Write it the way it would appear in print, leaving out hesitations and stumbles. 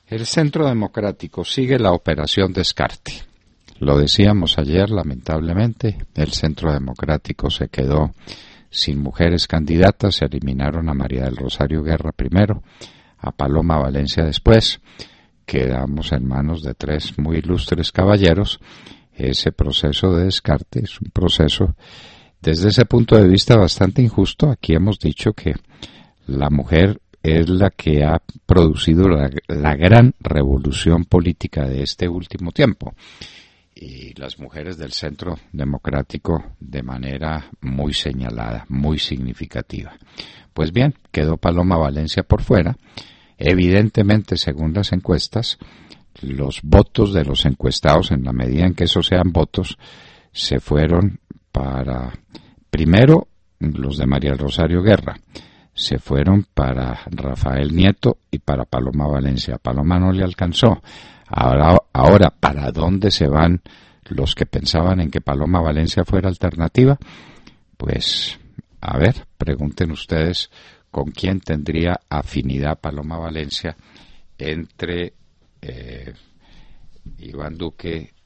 El Centro Democrático sigue la operación descarte. Lo decíamos ayer, lamentablemente, el Centro Democrático se quedó sin mujeres candidatas, se eliminaron a María del Rosario Guerra primero, a Paloma Valencia después, quedamos en manos de tres muy ilustres caballeros. Ese proceso de descarte es un proceso, desde ese punto de vista, bastante injusto. Aquí hemos dicho que la mujer es la que ha producido la gran revolución política de este último tiempo. Y las mujeres del Centro Democrático de manera muy señalada, muy significativa. Pues bien, quedó Paloma Valencia por fuera. Evidentemente, según las encuestas, los votos de los encuestados, en la medida en que esos sean votos, se fueron para, primero, los de María del Rosario Guerra, se fueron para Rafael Nieto y para Paloma Valencia. A Paloma no le alcanzó. Ahora, ¿para dónde se van los que pensaban en que Paloma Valencia fuera alternativa? Pues, a ver, pregunten ustedes con quién tendría afinidad Paloma Valencia entre Iván Duque